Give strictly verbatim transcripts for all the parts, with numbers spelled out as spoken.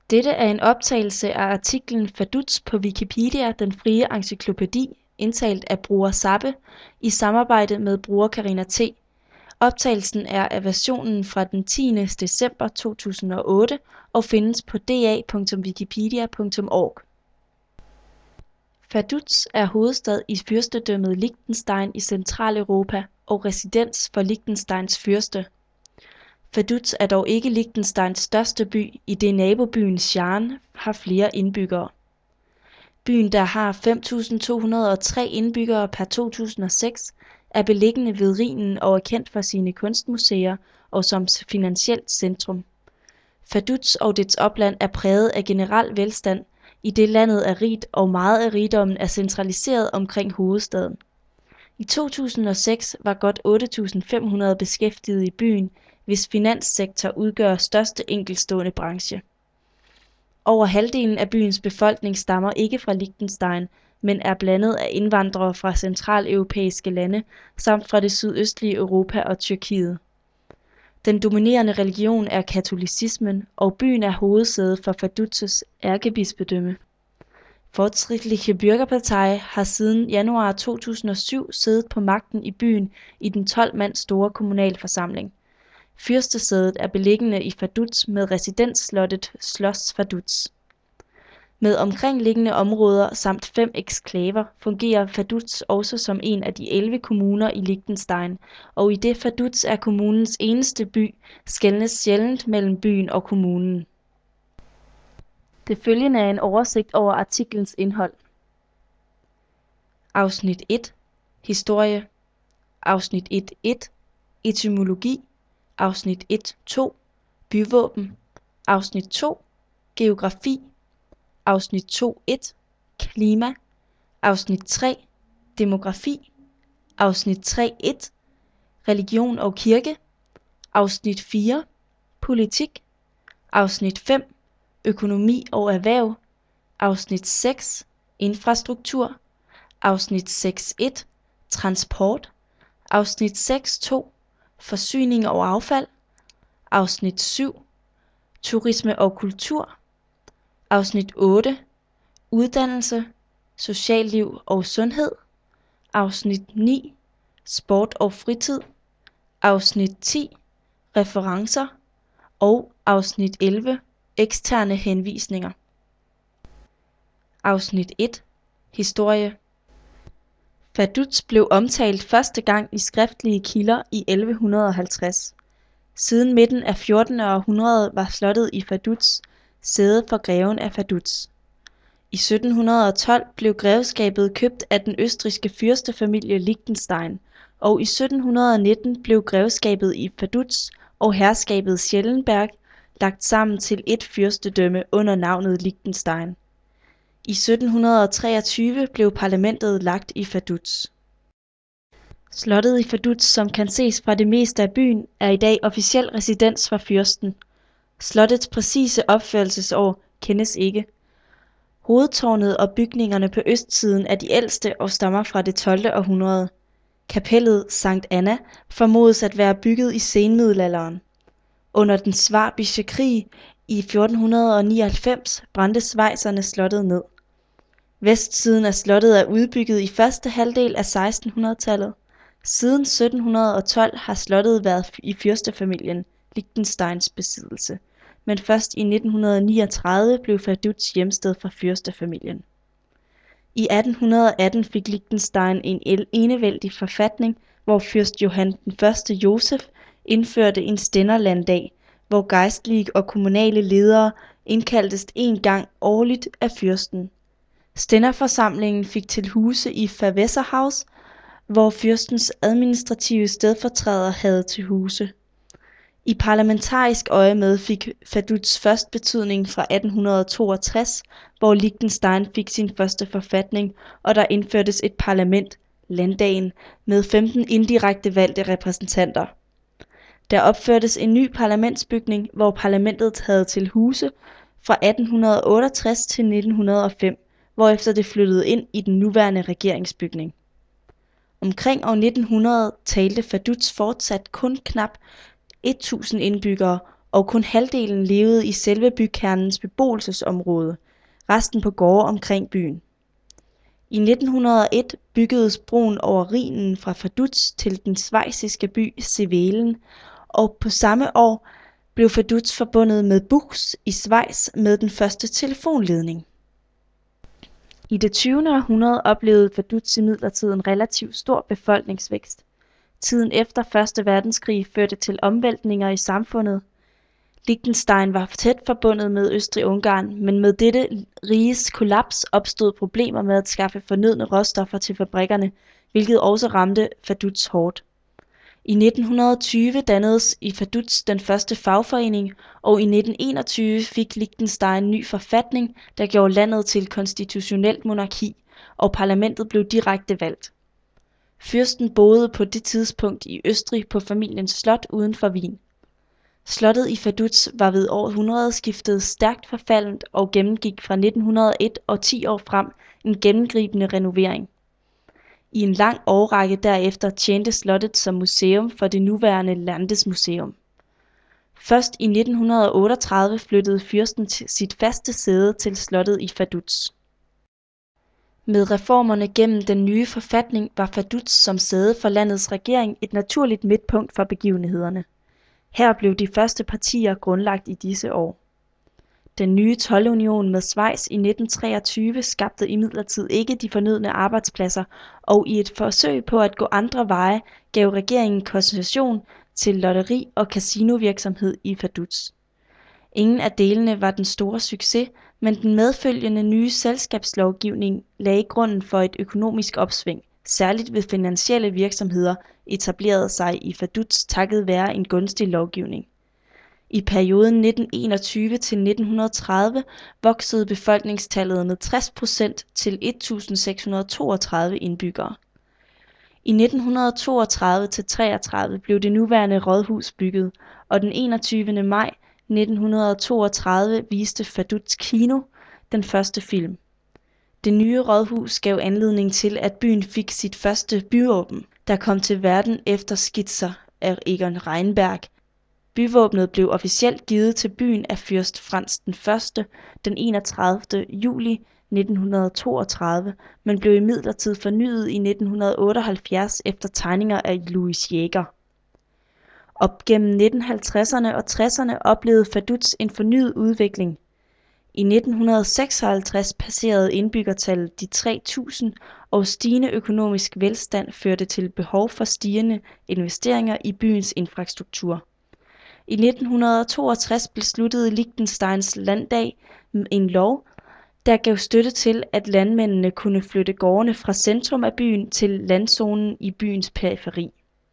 Dette er en optagelse af artiklen Vaduz på Wikipedia, den frie encyklopædi, indtalt af bruger Zappe i samarbejde med bruger Karina T. Optagelsen er af versionen fra den tiende december to tusind og otte og findes på d a punktum wikipedia punktum org. Vaduz er hovedstad i fyrstedømmet Liechtenstein i Centraleuropa og residens for Liechtensteins fyrste. Vaduz er dog ikke Liechtensteins største by, idet nabobyen Scharn har flere indbyggere. Byen, der har fem tusind to hundrede og tre indbyggere per to tusind og seks, er beliggende ved Rhinen og er kendt for sine kunstmuseer og som finansielt centrum. Vaduz og dets opland er præget af generel velstand, idet landet er rigt og meget af rigdommen er centraliseret omkring hovedstaden. I to tusind og seks var godt otte tusind fem hundrede beskæftigede i byen, hvis finanssektor udgør største enkeltstående branche. Over halvdelen af byens befolkning stammer ikke fra Liechtenstein, men er blandet af indvandrere fra centraleuropæiske lande samt fra det sydøstlige Europa og Tyrkiet. Den dominerende religion er katolicismen, og byen er hovedsæde for Vaduz' ærkebispedømme. Fortschrittliche Bürgerpartei har siden januar to tusind og syv siddet på magten i byen i den tolv mand store kommunalforsamling. Fyrstesædet er beliggende i Vaduz med residensslottet Schloss Vaduz. Med omkringliggende områder samt fem eksklaver fungerer Vaduz også som en af de elleve kommuner i Liechtenstein, og idet Vaduz er kommunens eneste by, skelnes sjældent mellem byen og kommunen. Det følgende er en oversigt over artiklens indhold. Afsnit et. Historie. Afsnit et punkt et. Etymologi. Afsnit et punkt to. Byvåben. Afsnit to. Geografi. Afsnit to punkt et. Klima. Afsnit tre. Demografi. Afsnit tre punkt et. Religion og kirke. Afsnit fire. Politik. Afsnit fem. Økonomi og erhverv. Afsnit seks. Infrastruktur. Afsnit seks punkt et. Transport. Afsnit seks punkt to. Forsyning og affald. Afsnit syv. Turisme og kultur. Afsnit otte. Uddannelse, socialliv og sundhed. Afsnit ni. Sport og fritid. Afsnit ti. Referencer. Og afsnit elleve. Eksterne henvisninger. Afsnit et. Historie. Vaduz blev omtalt første gang i skriftlige kilder i elleve halvtreds. Siden midten af fjortende århundrede var slottet i Vaduz sæde for greven af Vaduz. I sytten tolv blev grevskabet købt af den østrigske fyrstefamilie Liechtenstein, og i sytten nitten blev grevskabet i Vaduz og herskabet Schellenberg lagt sammen til et fyrstedømme under navnet Liechtenstein. I sytten treogtyve blev parlamentet lagt i Vaduz. Slottet i Vaduz, som kan ses fra det meste af byen, er i dag officiel residens for fyrsten. Slottets præcise opførelsesår kendes ikke. Hovedtårnet og bygningerne på østsiden er de ældste og stammer fra det tolvte århundrede. Kapellet Sankt Anna formodes at være bygget i senmiddelalderen. Under den Schwabische Krig i fjorten nioghalvfems brændte schweizerne slottet ned. Vestsiden af slottet er udbygget i første halvdel af sekstenhundredetallet. Siden sytten tolv har slottet været i fyrstefamilien Liechtensteins besiddelse, men først i nitten niogtredive blev Vaduz hjemsted for fyrstefamilien. I atten atten fik Liechtenstein en enevældig forfatning, hvor fyrst Johan den første Josef indførte en stænderlanddag, hvor gejstlige og kommunale ledere indkaldtes en gang årligt af fyrsten. Stænderforsamlingen fik til huse i Verwässerhaus, hvor fyrstens administrative stedfortræder havde til huse. I parlamentarisk øjemed fik Vaduz først betydning fra atten toogtres, hvor Liechtenstein fik sin første forfatning, og der indførtes et parlament, landdagen, med femten indirekte valgte repræsentanter. Der opførtes en ny parlamentsbygning, hvor parlamentet havde til huse fra atten otteogtres til nitten hundrede og fem, hvorefter det flyttede ind i den nuværende regeringsbygning. Omkring år nitten hundrede talte Vaduz fortsat kun knap tusind indbyggere, og kun halvdelen levede i selve bykernens beboelsesområde, resten på gårde omkring byen. I nitten hundrede og et byggedes broen over Rhinen fra Vaduz til den schweiziske by Sevelen, og på samme år blev Vaduz forbundet med Buchs i Schweiz med den første telefonledning. I det tyvende århundrede oplevede Vaduz imidlertid en relativt stor befolkningsvækst. Tiden efter første verdenskrig førte til omvæltninger i samfundet. Liechtenstein var tæt forbundet med Østrig-Ungarn, men med dette riges kollaps opstod problemer med at skaffe fornødne råstoffer til fabrikkerne, hvilket også ramte Vaduz hårdt. I nitten tyve dannedes i Vaduz den første fagforening, og i nitten enogtyve fik Liechtenstein ny forfatning, der gjorde landet til konstitutionelt monarki, og parlamentet blev direkte valgt. Fyrsten boede på det tidspunkt i Østrig på familiens slot uden for Wien. Slottet i Vaduz var ved århundredeskiftet stærkt forfaldent og gennemgik fra nitten hundrede og et og ti år frem en gennemgribende renovering. I en lang årrække derefter tjente slottet som museum for det nuværende Landesmuseum. Først i nitten otteogtredive flyttede fyrsten sit faste sæde til slottet i Vaduz. Med reformerne gennem den nye forfatning var Vaduz som sæde for landets regering et naturligt midtpunkt for begivenhederne. Her blev de første partier grundlagt i disse år. Den nye toldunion med Schweiz i nitten treogtyve skabte imidlertid ikke de fornødne arbejdspladser, og i et forsøg på at gå andre veje gav regeringen koncession til lotteri- og casinovirksomhed i Vaduz. Ingen af delene var den store succes, men den medfølgende nye selskabslovgivning lagde grunden for et økonomisk opsving, særligt ved finansielle virksomheder etablerede sig i Vaduz takket være en gunstig lovgivning. I perioden nitten enogtyve til nitten tredive voksede befolkningstallet med tres procent til et tusind seks hundrede og toogtredive indbyggere. I nitten toogtredive til treogtredive blev det nuværende rådhus bygget, og den enogtyvende maj nitten toogtredive viste Vaduz Kino den første film. Det nye rådhus gav anledning til, at byen fik sit første byvåben, der kom til verden efter skitser af Egon Reinberg. Byvåbnet blev officielt givet til byen af fyrst Frans den første den enogtredivte juli nitten toogtredive, men blev imidlertid fornyet i nitten otteoghalvfjerds efter tegninger af Louis Jäger. Op gennem nitten halvtredserne og tresserne oplevede Vaduz en fornyet udvikling. I nitten seksoghalvtreds passerede indbyggertallet de tre tusind, og stigende økonomisk velstand førte til behov for stigende investeringer i byens infrastruktur. I nitten toogtres besluttede Liechtensteins landdag en lov, der gav støtte til, at landmændene kunne flytte gårdene fra centrum af byen til landzonen i byens periferi.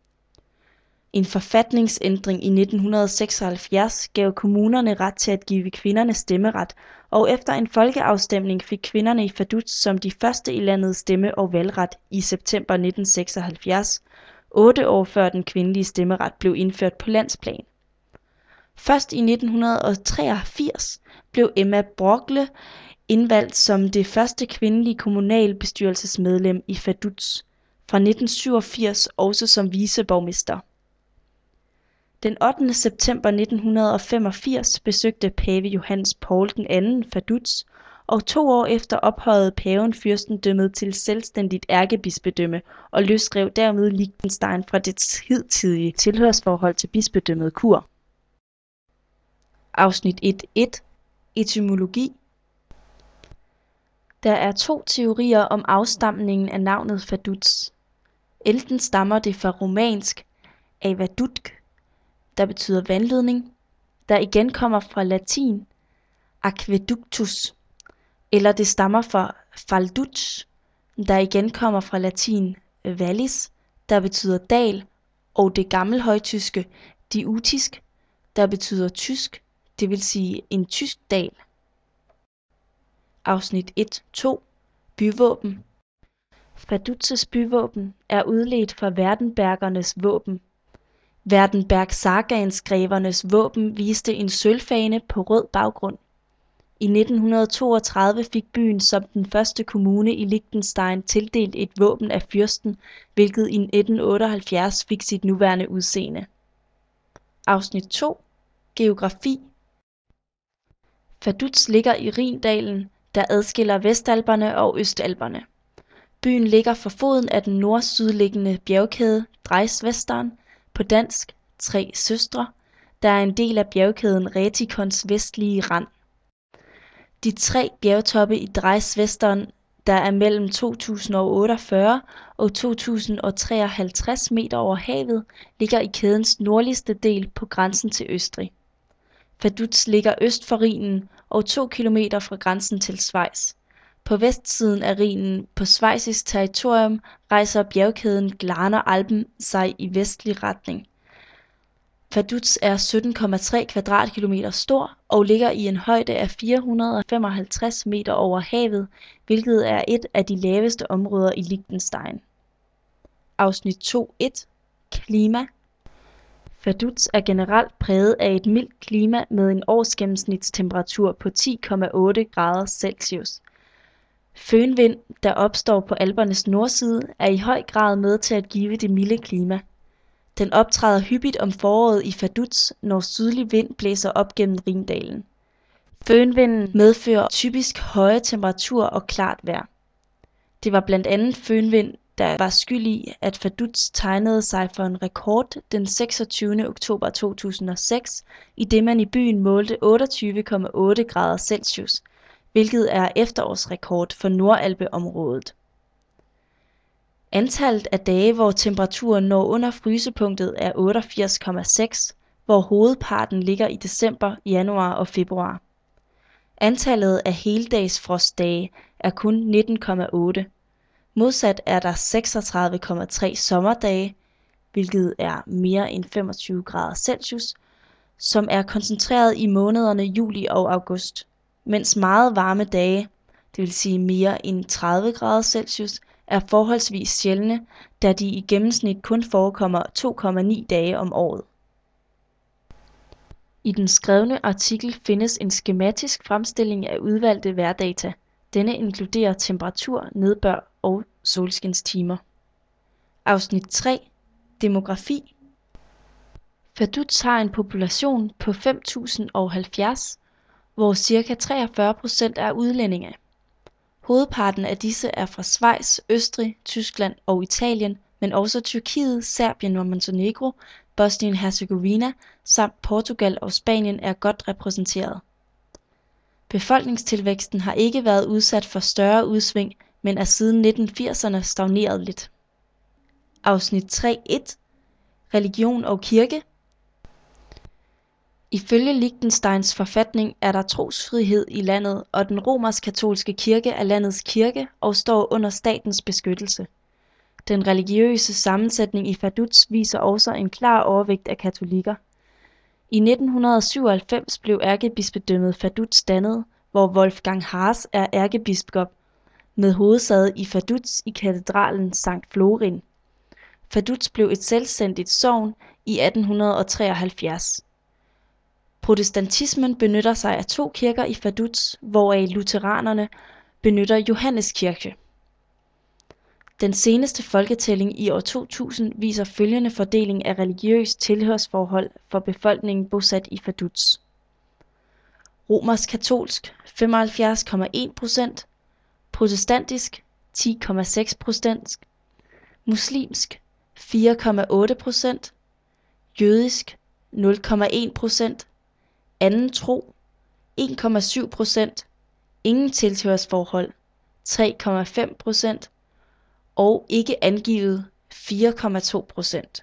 En forfatningsændring i nitten seksoghalvfjerds gav kommunerne ret til at give kvinderne stemmeret, og efter en folkeafstemning fik kvinderne i Vaduz som de første i landet stemme- og valgret i september nitten seksoghalvfjerds, otte år før den kvindelige stemmeret blev indført på landsplan. Først i nitten treogfirs blev Emma Brogle indvalgt som det første kvindelige kommunalbestyrelsesmedlem i Vaduz, fra nitten syvogfirs også som viceborgmester. Den ottende september nitten femogfirs besøgte pave Johannes Paul den anden Vaduz, og to år efter ophøjede paven fyrstendømmet til selvstændigt ærkebispedømme og løsrev dermed Liechtenstein fra dets hidtidige tilhørsforhold til bispedømmet Kur. Afsnit et punkt et. Etymologi. Der er to teorier om afstamningen af navnet Vaduz. Enten stammer det fra romansk avadutk, der betyder vandledning, der igen kommer fra latin aqueductus, eller det stammer fra falduc, der igen kommer fra latin vallis, der betyder dal, og det gammelhøjtyske diutisk, der betyder tysk, det vil sige en tysk dal. Afsnit et punkt to. Byvåben. Vaduzes byvåben er udledt fra Werdenbergernes våben. Werdenberg-sagaenskrevernes våben viste en sølvfane på rød baggrund. I nitten toogtredive fik byen som den første kommune i Liechtenstein tildelt et våben af fyrsten, hvilket i nitten otteoghalvfjerds fik sit nuværende udseende. Afsnit to. Geografi. Vaduz ligger i Rhindalen, der adskiller Vestalperne og Østalperne. Byen ligger for foden af den nord-sydliggende bjergkæde Dreißwestern, på dansk Tre Søstre, der er en del af bjergkæden Rätikons vestlige rand. De tre bjergtoppe i Dreißwestern, der er mellem to tusind og otteogfyrre og to tusind og treoghalvtreds meter over havet, ligger i kædens nordligste del på grænsen til Østrig. Vaduz ligger øst for Rhinen og to kilometer fra grænsen til Schweiz. På vestsiden af Rhinen, på schweizisk territorium, rejser bjergkæden Glarner Alpen sig i vestlig retning. Vaduz er sytten komma tre kvadratkilometer stor og ligger i en højde af fire hundrede og femoghalvtreds meter over havet, hvilket er et af de laveste områder i Liechtenstein. Afsnit to punkt et. Klima. Vaduz er generelt præget af et mildt klima med en årsgennemsnitstemperatur på ti komma otte grader Celsius. Fønvind, der opstår på Alpernes nordside, er i høj grad med til at give det milde klima. Den optræder hyppigt om foråret i Vaduz, når sydlig vind blæser op gennem Rhindalen. Fønvinden medfører typisk høje temperaturer og klart vejr. Det var blandt andet fønvind, der var skyld i, at Vaduz tegnede sig for en rekord den seksogtyvende oktober to tusind og seks, i det man i byen målte otteogtyve komma otte grader Celsius, hvilket er efterårsrekord for Nordalpeområdet. Antallet af dage, hvor temperaturen når under frysepunktet, er otteogfirs komma seks, hvor hovedparten ligger i december, januar og februar. Antallet af heldagsfrostdage er kun nitten komma otte. Modsat er der seksogtredive komma tre sommerdage, hvilket er mere end femogtyve grader Celsius, som er koncentreret i månederne juli og august, mens meget varme dage, det vil sige mere end tredive grader Celsius, er forholdsvis sjældne, da de i gennemsnit kun forekommer to komma ni dage om året. I den skrevne artikel findes en skematisk fremstilling af udvalgte vejrdata. Denne inkluderer temperatur, nedbør og solskinstimer. Afsnit tre. Demografi. Vaduz har en population på fem tusind og halvfjerds, hvor ca. treogfyrre procent er udlændinge. Hovedparten af disse er fra Schweiz, Østrig, Tyskland og Italien, men også Tyrkiet, Serbien og Montenegro, Bosnien-Hercegovina samt Portugal og Spanien er godt repræsenteret. Befolkningstilvæksten har ikke været udsat for større udsving, men er siden nitten firserne stagneret lidt. Afsnit tre punkt et. Religion og kirke. Ifølge Liechtensteins forfatning er der trosfrihed i landet, og den romersk-katolske kirke er landets kirke og står under statens beskyttelse. Den religiøse sammensætning i Vaduz viser også en klar overvægt af katolikker. I nitten syvoghalvfems blev ærkebispedømmet Vaduz dannet, hvor Wolfgang Haas er ærkebiskop, med hovedsæde i Vaduz i katedralen Sankt Florin. Vaduz blev et selvstændigt sogn i atten treoghalvfjerds. Protestantismen benytter sig af to kirker i Vaduz, hvoraf lutheranerne benytter Johanneskirche. Den seneste folketælling i år to tusind viser følgende fordeling af religiøst tilhørsforhold for befolkningen bosat i Vaduz. Romersk-katolsk femoghalvfjerds komma en procent, protestantisk ti komma seks procent, muslimsk fire komma otte procent, jødisk nul komma en procent, anden tro en komma syv procent, ingen tilhørsforhold tre komma fem procent og ikke angivet fire komma to procent.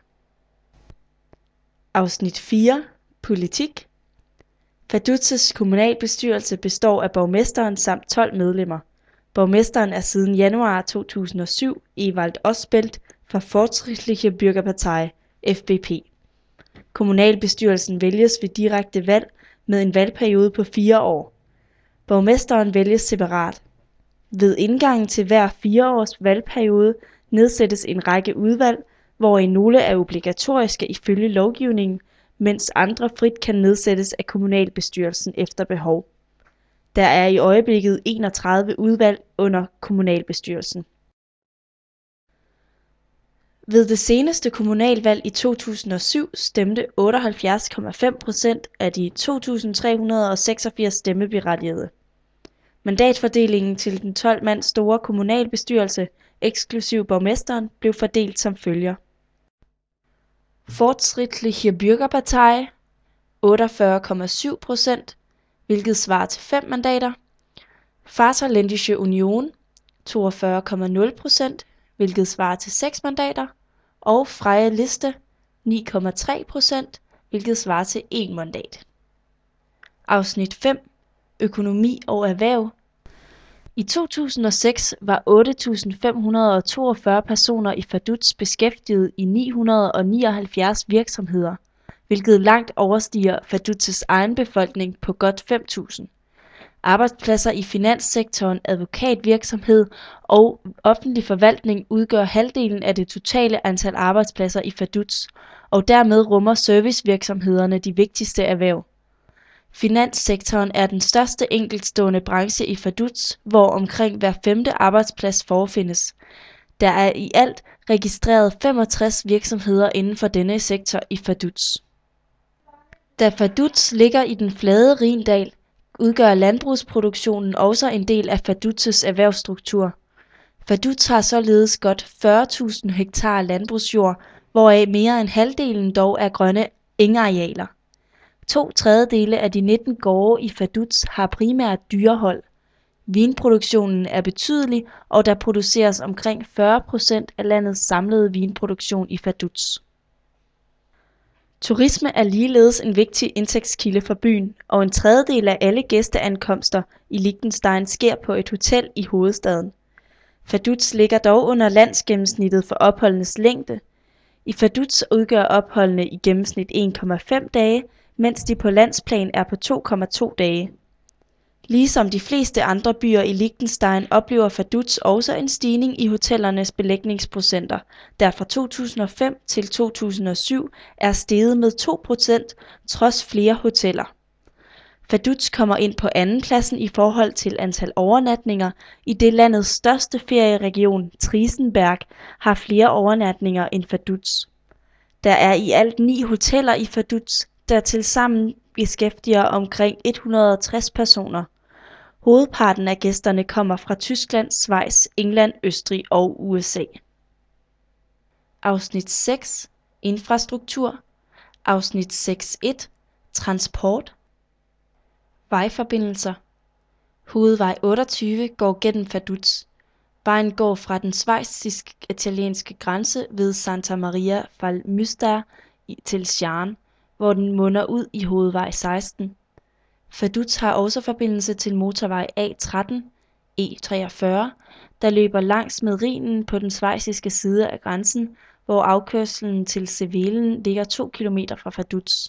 Afsnit fire. Politik. Vaduz' kommunalbestyrelse består af borgmesteren samt tolv medlemmer. Borgmesteren er siden januar to tusind og syv Ewald Osbelt fra Fortschrittliche Bürgerpartei, F B P. Kommunalbestyrelsen vælges ved direkte valg med en valgperiode på fire år. Borgmesteren vælges separat. Ved indgangen til hver fire års valgperiode nedsættes en række udvalg, hvoraf nogle er obligatoriske ifølge lovgivningen, mens andre frit kan nedsættes af kommunalbestyrelsen efter behov. Der er i øjeblikket enogtredive udvalg under kommunalbestyrelsen. Ved det seneste kommunalvalg i to tusind og syv stemte otteoghalvfjerds komma fem procent af de to tusind tre hundrede og seksogfirs stemmeberettigede. Mandatfordelingen til den tolv mand store kommunalbestyrelse, eksklusiv borgmesteren, blev fordelt som følger: Fortschrittliche Bürgerpartei otteogfyrre komma syv procent, hvilket svarer til fem mandater. Vaterländische Union toogfyrre komma nul procent, hvilket svarer til seks mandater. Og Freie Liste ni komma tre procent, hvilket svarer til et mandat. Afsnit fem. Økonomi og erhverv. I to tusind og seks var otte tusind fem hundrede og toogfyrre personer i Vaduz beskæftiget i ni hundrede og nioghalvfjerds virksomheder, hvilket langt overstiger Vaduz' egen befolkning på godt fem tusind. Arbejdspladser i finanssektoren, advokatvirksomhed og offentlig forvaltning udgør halvdelen af det totale antal arbejdspladser i Vaduz, og dermed rummer servicevirksomhederne de vigtigste erhverv. Finanssektoren er den største enkeltstående branche i Vaduz, hvor omkring hver femte arbejdsplads forefindes. Der er i alt registreret femogtres virksomheder inden for denne sektor i Vaduz. Da Vaduz ligger i den flade Rhindal, udgør landbrugsproduktionen også en del af Vaduz' erhvervsstruktur. Vaduz har således godt fyrre tusind hektar landbrugsjord, hvoraf mere end halvdelen dog er grønne engarealer. To tredjedele af de nitten gårde i Vaduz har primært dyrehold. Vinproduktionen er betydelig, og der produceres omkring fyrre procent af landets samlede vinproduktion i Vaduz. Turisme er ligeledes en vigtig indtægtskilde for byen, og en tredjedel af alle gæsteankomster i Liechtenstein sker på et hotel i hovedstaden. Vaduz ligger dog under landsgennemsnittet for opholdenes længde. I Vaduz udgør opholdene i gennemsnit en komma fem dage, mens de på landsplan er på to komma to dage. Ligesom de fleste andre byer i Liechtenstein oplever Vaduz også en stigning i hotellernes belægningsprocenter, der fra to tusind og fem til to tusind og syv er steget med to procent trods flere hoteller. Vaduz kommer ind på andenpladsen i forhold til antal overnatninger, i det landets største ferieregion, Triesenberg, har flere overnatninger end Vaduz. Der er i alt ni hoteller i Vaduz, der tilsammen beskæftiger omkring et hundrede og tres personer. Hovedparten af gæsterne kommer fra Tyskland, Schweiz, England, Østrig og U S A. Afsnit seks. Infrastruktur. Afsnit seks punkt et. Transport. Vejforbindelser. Hovedvej otteogtyve går gennem Vaduz. Vejen går fra den schweizisk-italienske grænse ved Santa Maria val Müstair til Schaan, hvor den munder ud i hovedvej seksten. Vaduz har også forbindelse til motorvej A tretten, E treogfyrre, der løber langs med Rhinen på den schweiziske side af grænsen, hvor afkørslen til Sevelen ligger to kilometer fra Vaduz.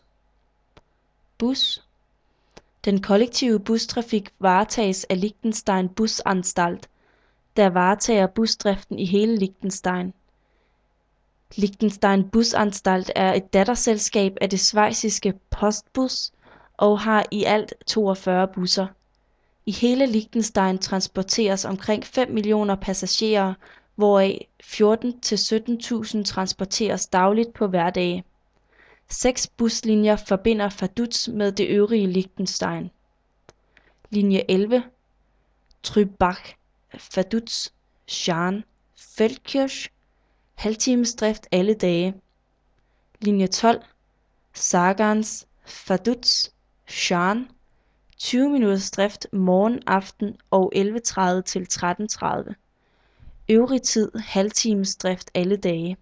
Bus. Den kollektive bustrafik varetages af Liechtenstein Busanstalt, der varetager busdriften i hele Liechtenstein. Liechtenstein Busanstalt er et datterselskab af det schweiziske Postbus og har i alt toogfyrre busser. I hele Liechtenstein transporteres omkring fem millioner passagerer, hvoraf fjorten til sytten tusind transporteres dagligt på hverdage. Seks buslinjer forbinder Vaduz med det øvrige Liechtenstein. Linje elleve, Trübach, Vaduz, Schaan, Feldkirch, halvtimesdrift alle dage. Linje tolv, Sargans, Vaduz, Schaan, tyve minutters drift morgen, aften og elleve tredive til tretten tredive. Øvrig tid halvtimesdrift alle dage.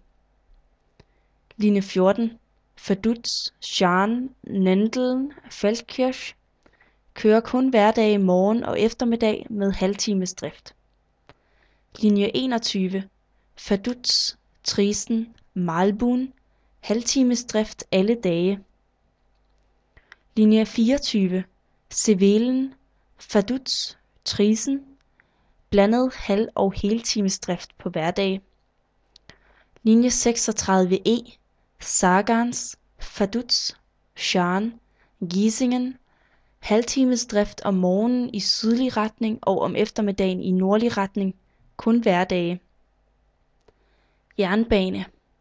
Linje fjorten, Vaduz, Schaan, Nendeln, Feldkirch, kører kun hverdage morgen og eftermiddag med halvtimesdrift. Linje enogtyve, Vaduz, Triesen, Malbun, halvtimesdrift alle dage. Linje fireogtyve, Sevelen, Vaduz, Triesen, blandet halv- og heltimesdrift på hverdage. Linje seksogtredive E, Sargans, Vaduz, Schaan, Giesingen, halvtimesdrift om morgenen i sydlig retning og om eftermiddagen i nordlig retning, kun hverdage. Jernbane.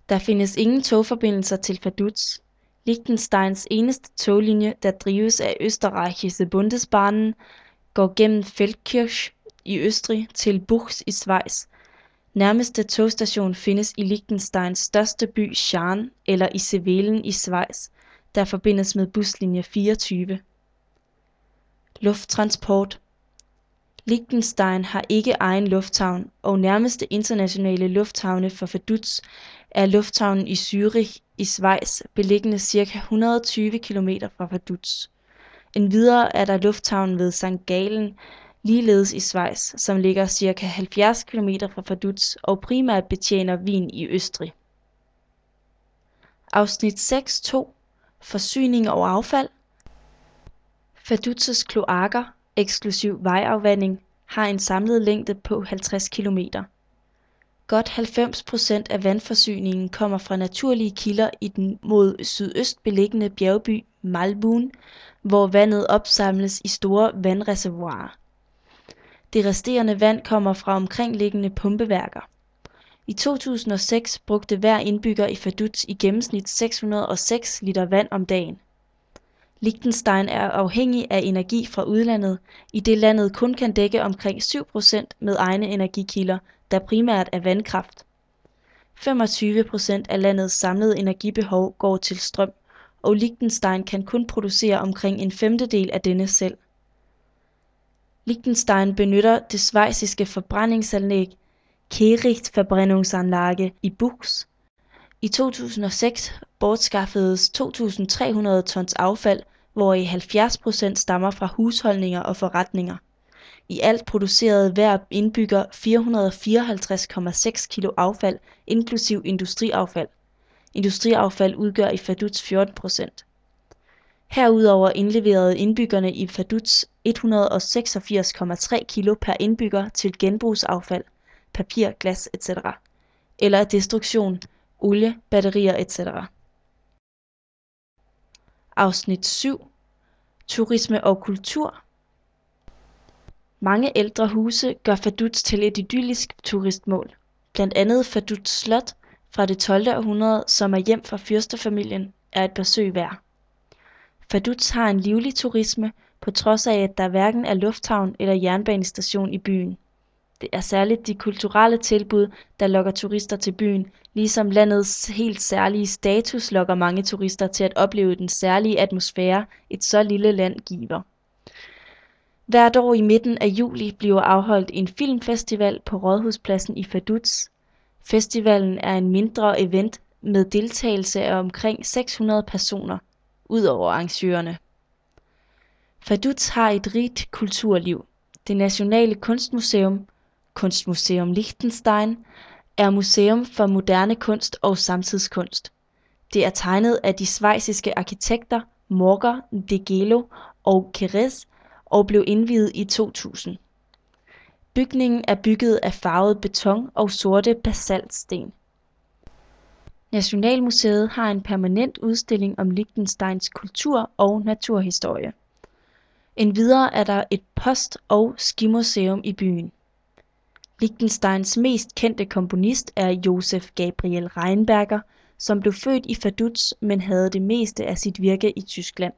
Der findes ingen togforbindelser til Vaduz. Liechtensteins eneste toglinje, der drives af Österreichische Bundesbahnen, går gennem Feldkirch i Østrig til Buchs i Schweiz. Nærmeste togstation findes i Liechtensteins største by Schaan eller i Sevelen i Schweiz, der forbindes med buslinje fireogtyve. Lufttransport. Liechtenstein har ikke egen lufthavn, og nærmeste internationale lufthavne for Vaduz er lufthavnen i Zürich i Schweiz, beliggende ca. et hundrede og tyve kilometer fra Vaduz. Endvidere er der lufthavnen ved Sankt Gallen, ligeledes i Schweiz, som ligger ca. halvfjerds kilometer fra Vaduz og primært betjener Wien i Østrig. Afsnit seks punkt to. Forsyning og affald. Vaduz's kloakker, eksklusiv vejafvanding, har en samlet længde på halvtreds kilometer. Godt halvfems procent af vandforsyningen kommer fra naturlige kilder i den mod sydøst beliggende bjergby Malbun, hvor vandet opsamles i store vandreservoirer. Det resterende vand kommer fra omkringliggende pumpeværker. I to tusind og seks brugte hver indbygger i Vaduz i gennemsnit seks hundrede og seks liter vand om dagen. Liechtenstein er afhængig af energi fra udlandet, idet landet kun kan dække omkring syv procent med egne energikilder, der primært er vandkraft. femogtyve procent af landets samlede energibehov går til strøm, og Liechtenstein kan kun producere omkring en femtedel af denne selv. Liechtenstein benytter det schweiziske forbrændingsanlæg Kehrichtverbrennungsanlage i Buchs. I to tusind og seks bortskaffedes to tusind tre hundrede tons affald, hvoraf halvfjerds procent stammer fra husholdninger og forretninger. I alt producerede hver indbygger fire hundrede og fireoghalvtreds komma seks kilo affald, inklusiv industriaffald. Industriaffald udgør i Vaduz fjorten procent. Herudover indleverede indbyggerne i Vaduz et hundrede og seksogfirs komma tre kilo per indbygger til genbrugsaffald, papir, glas et cetera, eller destruktion, olie, batterier et cetera. Afsnit syv. Turisme og kultur. Mange ældre huse gør Vaduz til et idyllisk turistmål. Blandt andet Vaduz Slot fra det tolvte århundrede, som er hjem for fyrstefamilien, er et besøg værd. Vaduz har en livlig turisme, på trods af at der hverken er lufthavn eller jernbanestation i byen. Det er særligt de kulturelle tilbud, der lokker turister til byen, ligesom landets helt særlige status lokker mange turister til at opleve den særlige atmosfære, et så lille land giver. Hvert år i midten af juli bliver afholdt en filmfestival på Rådhuspladsen i Vaduz. Festivalen er en mindre event med deltagelse af omkring seks hundrede personer, udover arrangørerne. Vaduz har et rigt kulturliv. Det nationale kunstmuseum, Kunstmuseum Liechtenstein, er museum for moderne kunst og samtidskunst. Det er tegnet af de schweiziske arkitekter Morger, Degelo og Kerez og blev indviet i to tusind. Bygningen er bygget af farvet beton og sorte basaltsten. Nationalmuseet har en permanent udstilling om Liechtensteins kultur og naturhistorie. Endvidere er der et post- og skimuseum i byen. Liechtensteins mest kendte komponist er Josef Gabriel Rheinberger, som blev født i Vaduz, men havde det meste af sit virke i Tyskland.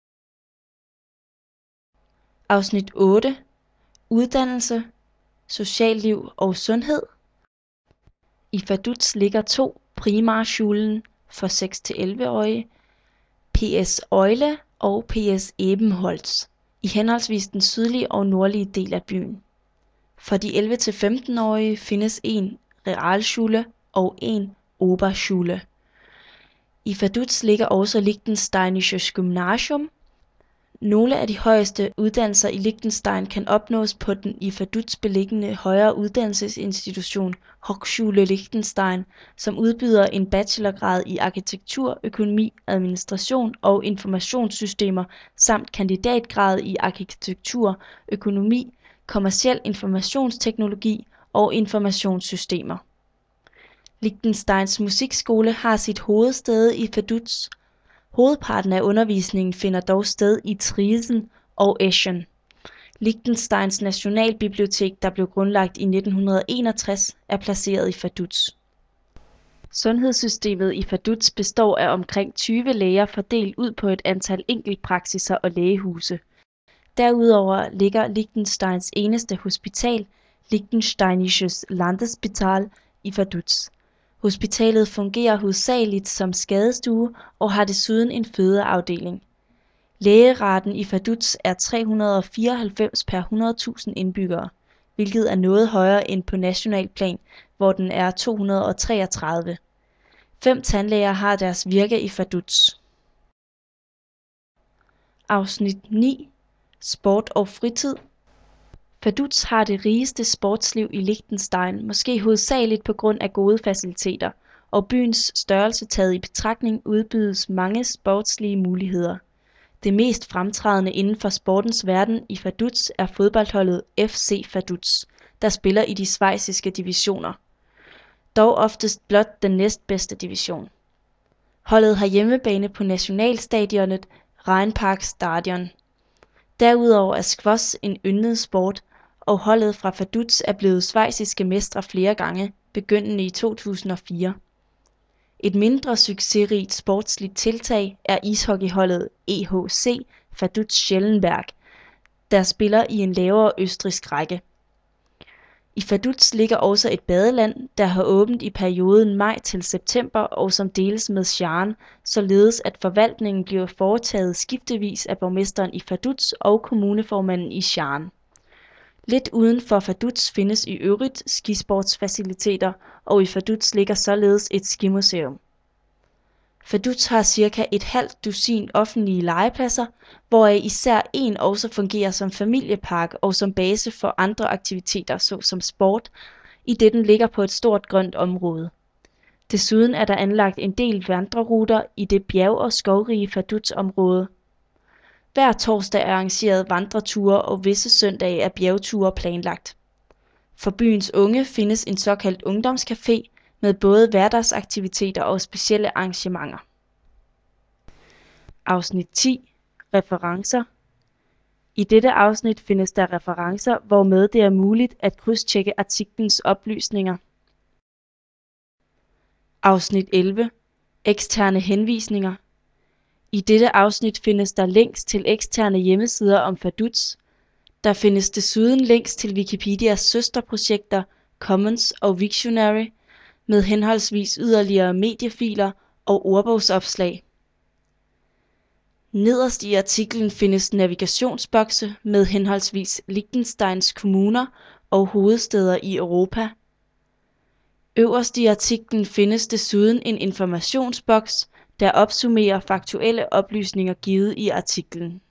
Afsnit otte. Uddannelse, socialliv og sundhed. I Vaduz ligger to Primarschulen for seks til elleve-årige, P S Eule og P S Ebenholz, i henholdsvis den sydlige og nordlige del af byen. For de elleve til femten-årige findes en Realschule og en Oberschule. I Vaduz ligger også Liechtensteinisches Gymnasium. Nogle af de højeste uddannelser i Liechtenstein kan opnås på den i Vaduz beliggende højere uddannelsesinstitution Hochschule Liechtenstein, som udbyder en bachelorgrad i arkitektur, økonomi, administration og informationssystemer samt kandidatgrad i arkitektur, økonomi, kommerciel informationsteknologi og informationssystemer. Liechtensteins musikskole har sit hovedsæde i Vaduz. Hovedparten af undervisningen finder dog sted i Triesen og Eschen. Liechtensteins nationalbibliotek, der blev grundlagt i nitten enogtres, er placeret i Vaduz. Sundhedssystemet i Vaduz består af omkring tyve læger fordelt ud på et antal enkeltpraksisser og lægehuse. Derudover ligger Liechtensteins eneste hospital, Liechtensteinisches Landesspital, i Vaduz. Hospitalet fungerer hovedsageligt som skadestue og har desuden en fødeafdeling. Lægeraten i Vaduz er tre hundrede og fireoghalvfems per hundrede tusind indbyggere, hvilket er noget højere end på nationalt plan, hvor den er to hundrede og treogtredive. Fem tandlæger har deres virke i Vaduz. Afsnit ni. Sport og fritid. Vaduz har det rigeste sportsliv i Liechtenstein, måske hovedsageligt på grund af gode faciliteter, og byens størrelse taget i betragtning udbydes mange sportslige muligheder. Det mest fremtrædende inden for sportens verden i Vaduz er fodboldholdet F C Vaduz, der spiller i de schweiziske divisioner. Dog oftest blot den næstbedste division. Holdet har hjemmebane på nationalstadionet Rheinparkstadion. Derudover er squash en yndet sport, og holdet fra Vaduz er blevet schweiziske mestre flere gange, begyndende i to tusind og fire. Et mindre succesrigt sportsligt tiltag er ishockeyholdet E H C Vaduz-Schellenberg, der spiller i en lavere østrigsk række. I Vaduz ligger også et badeland, der har åbent i perioden maj til september og som deles med Scharn, således at forvaltningen bliver foretaget skiftevis af borgmesteren i Vaduz og kommuneformanden i Scharn. Lidt uden for Vaduz findes i øvrigt skisportsfaciliteter, og i Vaduz ligger således et skimuseum. Vaduz har cirka et halvt dusin offentlige legepladser, hvoraf især en også fungerer som familiepark og som base for andre aktiviteter såsom sport, idet den ligger på et stort grønt område. Desuden er der anlagt en del vandreruter i det bjerg- og skovrige Vaduz-område. Hver torsdag er arrangeret vandreture, og visse søndage er bjergture planlagt. For byens unge findes en såkaldt ungdomscafé med både hverdagsaktiviteter og specielle arrangementer. Afsnit ti. Referencer. I dette afsnit findes der referencer, hvormed det er muligt at krydstjekke artiklens oplysninger. Afsnit elleve. Eksterne henvisninger. I dette afsnit findes der links til eksterne hjemmesider om Vaduz. Der findes desuden links til Wikipedias søsterprojekter Commons og Wiktionary med henholdsvis yderligere mediefiler og ordbogsopslag. Nederst i artiklen findes navigationsbokse med henholdsvis Liechtensteins kommuner og hovedstæder i Europa. Øverst i artiklen findes desuden en informationsboks, der opsummerer faktuelle oplysninger givet i artiklen.